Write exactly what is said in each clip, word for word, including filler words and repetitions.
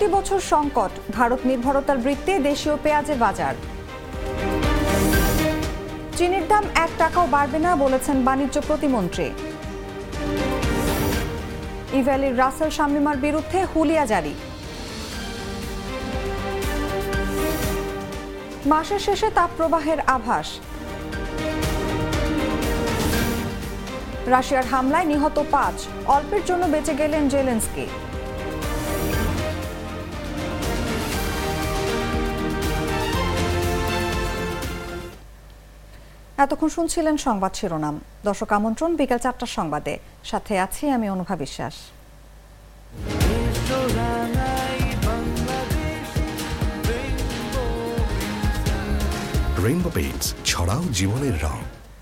প্রতি বছর সংকট, ভারত নির্ভরতার বৃত্তে দেশীয় পেঁয়াজের বাজার। চিনির দাম এক টাকাও বাড়বে না বলেছেন বাণিজ্য প্রতিমন্ত্রী। ইভ্যালির রাসেল শামীমার বিরুদ্ধে হুলিয়া জারি। মাসের শেষে তাপপ্রবাহের আভাস। রাশিয়ার হামলায় নিহত পাঁচ, অল্পের জন্য বেঁচে গেলেন জেলেনস্কি। এতক্ষণ শুনছিলেন সংবাদ শিরোনাম। দর্শক আমন্ত্রণ বিকেল চারটার সংবাদে, সাথে আছি আমি অনুভা বিশ্বাস। রেইনবো পেইন্টস, ছড়াও জীবনের রং।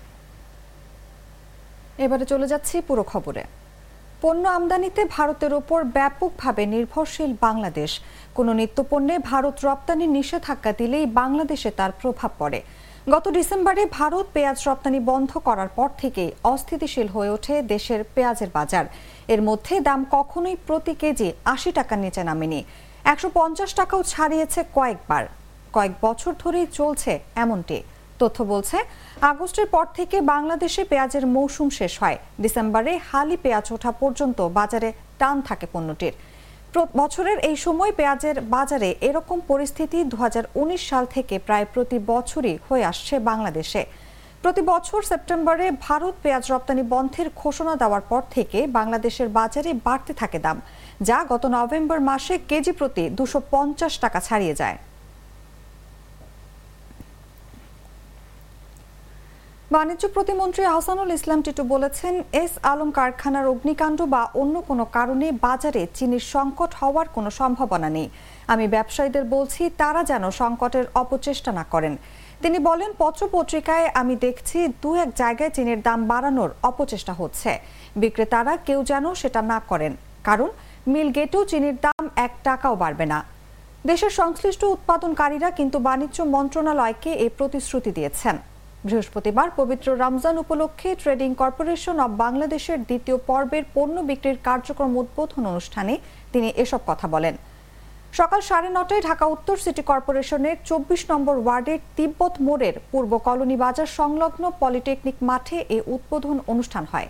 এবারে চলে যাচ্ছি পুরো খবরে। পণ্য আমদানিতে ভারতের ওপর ব্যাপকভাবে নির্ভরশীল বাংলাদেশ। কোনো নিত্যপণ্যে ভারত রপ্তানি নিষেধাজ্ঞা দিলেই বাংলাদেশে তার প্রভাব পড়ে। গত ডিসেম্বরে ভারত পেঁয়াজ রপ্তানি বন্ধ করার পর থেকেই অস্থিতিশীল হয়ে ওঠে দেশের পেঁয়াজের বাজার। এর মধ্যে দাম কখনোই প্রতি কেজি আশি টাকার নিচে নামেনি, একশো পঞ্চাশ টাকাও ছাড়িয়েছে কয়েকবার। কয়েক বছর ধরেই চলছে এমনটি। তথ্য বলছে, আগস্টের পর থেকে বাংলাদেশে পেঁয়াজের মৌসুম শেষ হয়। ডিসেম্বরে হালি পেঁয়াজ ওঠা পর্যন্ত বাজারে টান থাকে পণ্যটির। বছরের এই সময় পেঁয়াজের বাজারে এরকম পরিস্থিতি দু হাজার উনিশ সাল থেকে প্রায় প্রতি বছরই হয়ে আসছে বাংলাদেশে। প্রতি বছর সেপ্টেম্বরে ভারত পেঁয়াজ রপ্তানি বন্ধের ঘোষণা দেওয়ার পর থেকে বাংলাদেশের বাজারে বাড়তে থাকে দাম, যা গত নভেম্বর মাসে কেজি প্রতি দুশো পঞ্চাশ টাকা ছাড়িয়ে যায়। বাণিজ্য প্রতিমন্ত্রী আহসানুল ইসলাম টিটু বলেছেন, এস আলম কারখানার অগ্নিকাণ্ড বা অন্য কোনো কারণে বাজারে চিনির সংকট হওয়ার কোনো সম্ভাবনা নেই। আমি ব্যবসায়ীদের বলছি, তারা যেন সংকটের অপচেষ্টা না করেন। তিনি বলেন, পত্রপত্রিকায় আমি দেখছি দু এক জায়গায় চিনির দাম বাড়ানোর অপচেষ্টা হচ্ছে। বিক্রেতারা কেউ যেন সেটা না করেন, কারণ মিল গেটেও চিনির দাম এক টাকাও বাড়বে না। দেশের সংশ্লিষ্ট উৎপাদনকারীরা কিন্তু বাণিজ্য মন্ত্রণালয়কে এই প্রতিশ্রুতি দিয়েছেন। বৃহস্পতিবার পবিত্র রমজান উপলক্ষে ট্রেডিং কর্পোরেশন অব বাংলাদেশের দ্বিতীয় পর্বের পণ্য বিক্রির কার্যক্রম উদ্বোধন অনুষ্ঠানে তিনি এসব কথা বলেন। সকাল সাড়ে নটায় ঢাকা উত্তর সিটি কর্পোরেশনের চব্বিশ নম্বর ওয়ার্ডের তিব্বত মোড়ের পূর্ব কলোনি বাজার সংলগ্ন পলিটেকনিক মাঠে এই উদ্বোধন অনুষ্ঠান হয়।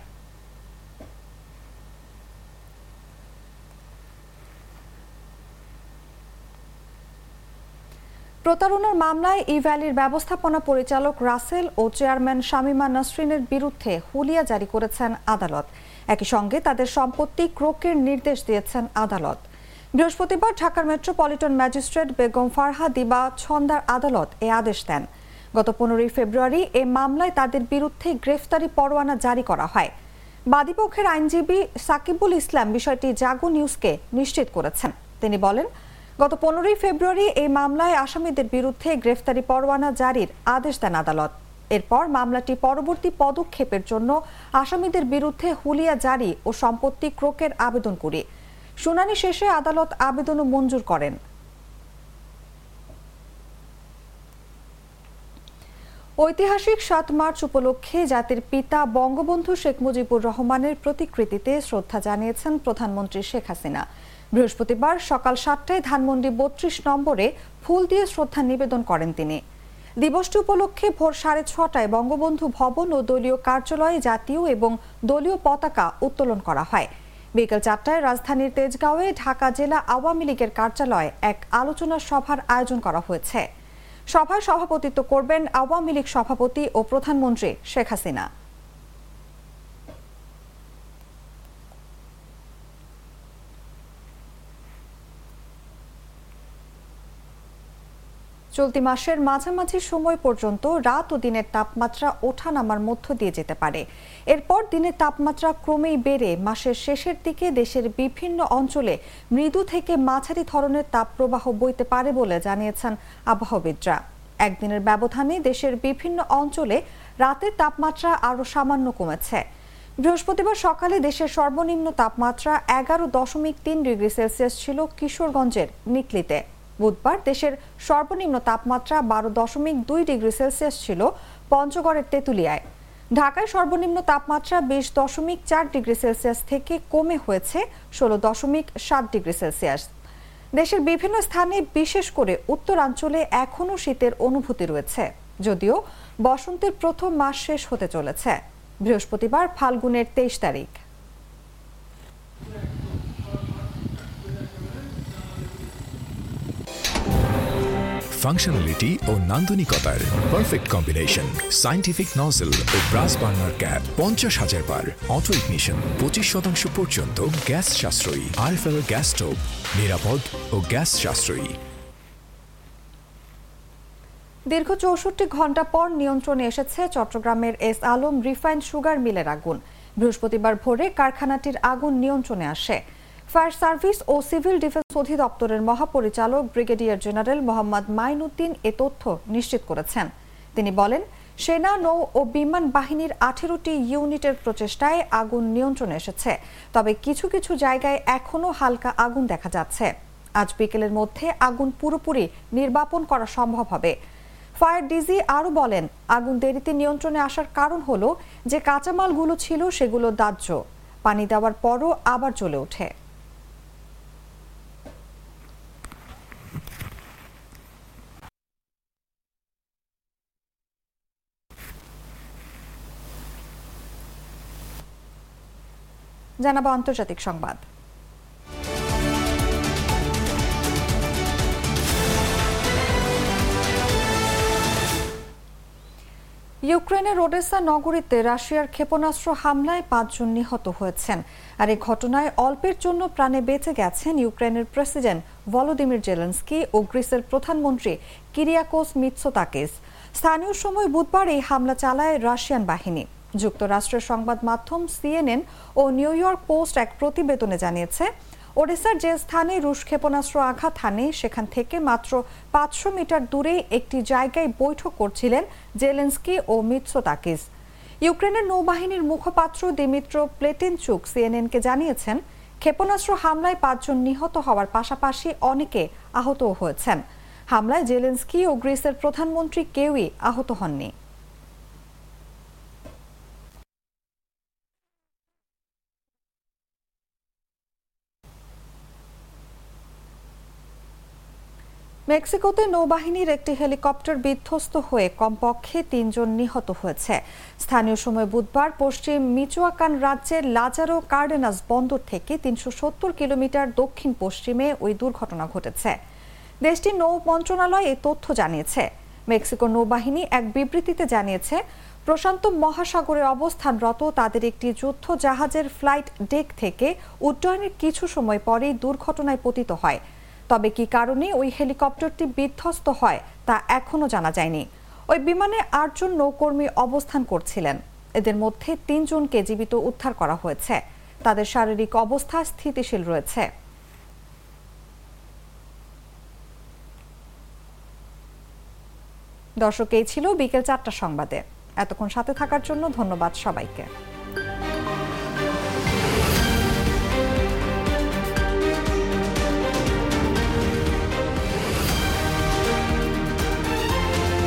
প্রতারণার মামলায় ইভ্যালির ব্যবস্থাপনা পরিচালক রাসেল ও চেয়ারম্যান শামীমা নাসরিনের বিরুদ্ধে হুলিয়া জারি করেছেন আদালত। একই সঙ্গে তাদের সম্পত্তি ক্রোকের নির্দেশ দিয়েছেন আদালত। বৃহস্পতিবার ঢাকার মেট্রোপলিটন ম্যাজিস্ট্রেট বেগম ফারহা দিবা ছন্দার আদালত এ আদেশ দেন। গত পনেরোই ফেব্রুয়ারি এ মামলায় তাদের বিরুদ্ধে গ্রেফতারি পরোয়ানা জারি করা হয়। বাদীপক্ষের আইনজীবী সাকিবুল ইসলাম বিষয়টি জাগো নিউজকে নিশ্চিত করেছেন। তিনি বলেন, গত পনেরোই ফেব্রুয়ারি এই মামলায় আসামিদের বিরুদ্ধে গ্রেফতারি পরোয়ানা জারির আদেশ দেন আদালত। এরপর মামলাটি পরবর্তী পদক্ষেপের জন্য আসামিদের বিরুদ্ধে হুলিয়া জারি ও সম্পত্তি ক্রোকের আবেদন করে শুনানি শেষে আদালত আবেদনও মঞ্জুর করেন। ঐতিহাসিক সাত মার্চ উপলক্ষে জাতির পিতা বঙ্গবন্ধু শেখ মুজিবুর রহমানের প্রতিকৃতিতে শ্রদ্ধা জানিয়েছেন প্রধানমন্ত্রী শেখ হাসিনা। বৃহস্পতিবার সকাল সাতটায় ধানমন্ডি বত্রিশ নম্বরে ফুল দিয়ে শ্রদ্ধা নিবেদন করেন তিনি। দিবসটি উপলক্ষে ভোর সাড়ে ছটায় বঙ্গবন্ধু ভবন ও দলীয় কার্যালয়ে জাতীয় এবং দলীয় পতাকা উত্তোলন করা হয়। বিকেল চারটায় রাজধানীর তেজগাঁওয়ে ঢাকা জেলা আওয়ামী লীগের কার্যালয়ে এক আলোচনা সভার আয়োজন করা হয়েছে। সভায় সভাপতিত্ব করবেন আওয়ামী লীগ সভাপতি ও প্রধানমন্ত্রী শেখ হাসিনা। চলতি মাসের মাঝামাঝি সময় পর্যন্ত রাত ও দিনের তাপমাত্রা ওঠানামার মধ্য দিয়ে যেতে পারে। এরপর দিনের তাপমাত্রা ক্রমেই বেড়ে মাসের শেষের দিকে দেশের বিভিন্ন অঞ্চলে মৃদু থেকে মাঝারি ধরনের তাপপ্রবাহ বইতে পারে বলে জানিয়েছেন আবহাওয়াবিদরা। একদিনের ব্যবধানে দেশের বিভিন্ন অঞ্চলে রাতের তাপমাত্রা আরও সামান্য কমেছে। বৃহস্পতিবার সকালে দেশের সর্বনিম্ন তাপমাত্রা এগারো দশমিক তিন ডিগ্রি সেলসিয়াস ছিল কিশোরগঞ্জের নিকলিতে। বুধবার দেশের সর্বনিম্ন তাপমাত্রা বারো দশমিক দুই ডিগ্রি সেলসিয়াস ছিল পঞ্চগড়ের তেঁতুলিয়ায়। ঢাকায় সর্বনিম্ন তাপমাত্রা বিশ দশমিক চার ডিগ্রি সেলসিয়াস থেকে কমে হয়েছে ষোলো দশমিক সাত ডিগ্রি সেলসিয়াস। দেশের বিভিন্ন স্থানে বিশেষ করে উত্তরাঞ্চলে এখনো শীতের অনুভূতি রয়েছে, যদিও বসন্তের প্রথম মাস শেষ হতে চলেছে। বৃহস্পতিবার ফাল্গুনের তেইশ তারিখ। ফাংশনালিটি ও নান্দনিকতার পারফেক্ট কম্বিনেশন, সায়েন্টিফিক নজল ও ব্রাস বার্নার ক্যাপ পঞ্চাশ হাজার বার, অটো ইগনিশন পঁচিশ শতাংশ পর্যন্ত গ্যাস সাশ্রয়ী, আরএফএল গ্যাস স্টোভ নিরাপদ ও গ্যাস সাশ্রয়ী। দীর্ঘ চৌষট্টি ঘন্টা পর নিয়ন্ত্রণে এসেছে চট্টগ্রামের এস আলম রিফাইন্ড সুগার মিলের আগুন। বৃহস্পতিবার ভোরে কারখানাটির আগুন নিয়ন্ত্রণে আসে। ফায়ার সার্ভিস ও সিভিল ডিফেন্স অধিদপ্তরের মহাপরিচালক ব্রিগেডিয়ার জেনারেল মোহাম্মদ মাইনুদ্দিন এ তথ্য নিশ্চিত করেছেন। তিনি বলেন, সেনা, নৌ ও বিমান বাহিনীর আঠেরোটি ইউনিটের প্রচেষ্টায় আগুন নিয়ন্ত্রণে এসেছে, তবে কিছু কিছু জায়গায় এখনো হালকা আগুন দেখা যাচ্ছে। আজ বিকেলের মধ্যে আগুন পুরোপুরি নির্বাপন করা সম্ভব হবে। ফায়ার ডিজি আরও বলেন, আগুন দেরিতে নিয়ন্ত্রণে আসার কারণ হলো যে কাঁচামালগুলো ছিল সেগুলো দাহ্য, পানি দেওয়ার পরও আবার জ্বলে ওঠে। জানাবো আন্তর্জাতিক সংবাদ। ইউক্রেনের ওডেসা নগরীতে রাশিয়ার ক্ষেপণাস্ত্র হামলায় পাঁচজন নিহত হয়েছেন। আর এই ঘটনায় অল্পের জন্য প্রাণে বেঁচে গেছেন ইউক্রেনের প্রেসিডেন্ট ভলোদিমির জেলেনস্কি ও গ্রিসের প্রধানমন্ত্রী কিরিয়াকোস মিৎসোতাকিস। স্থানীয় সময় বুধবার এই হামলা চালায় রাশিয়ান বাহিনী। যুক্তরাষ্ট্রের সংবাদ মাধ্যম সিএনএন ও নিউ ইয়র্ক পোস্ট এক প্রতিবেদনে জানিয়েছে, ওডেসার যে স্থানে রুশ ক্ষেপণাস্ত্র আঘাত হানে সেখান থেকে মাত্র পাঁচশো মিটার দূরে একটি জায়গায় বৈঠক করছিলেন জেলেনস্কি ও মিৎসোতাকিস। ইউক্রেনের নৌবাহিনীর মুখপাত্র দিমিত্র প্লেটেনচুক সিএনএনকে জানিয়েছেন, ক্ষেপণাস্ত্র হামলায় পাঁচজন নিহত হওয়ার পাশাপাশি অনেকে আহতও হয়েছেন। হামলায় জেলেনস্কি ও গ্রিসের প্রধানমন্ত্রী কেউই আহত হননি। মেক্সিকোতে নৌবাহিনীর একটি হেলিকপ্টার বিধ্বস্ত হয়ে কমপক্ষে তিনজন নিহত হয়েছে। স্থানীয় সময় বুধবার পশ্চিম মিচোয়াকান রাজ্যের লাজারো কার্ডেনাস বন্দর থেকে তিনশো সত্তর কিলোমিটার দক্ষিণ পশ্চিমে ওই দুর্ঘটনা ঘটেছে। দেশটির নৌ মন্ত্রণালয় এই তথ্য জানিয়েছে। মেক্সিকো নৌবাহিনী এক বিবৃতিতে জানিয়েছে, প্রশান্ত মহাসাগরে অবস্থানরত তাদের একটি যুদ্ধ জাহাজের ফ্লাইট ডেক থেকে উড্ডয়নের কিছু সময় পরেই দুর্ঘটনায় পতিত হয়। তবে কি কারণে ওই হেলিকপ্টারটি বিধ্বস্ত হয় তা এখনো জানা যায়নি। ওই বিমানে আটজন নৌকর্মী অবস্থান করছিলেন। এদের মধ্যে তিনজনকে জীবিত উদ্ধার করা হয়েছে। তাদের শারীরিক অবস্থা স্থিতিশীল রয়েছে। দর্শক, এই ছিল বিকেল চারটা সংবাদে। এতক্ষণ সাথে থাকার জন্য ধন্যবাদ সবাইকে।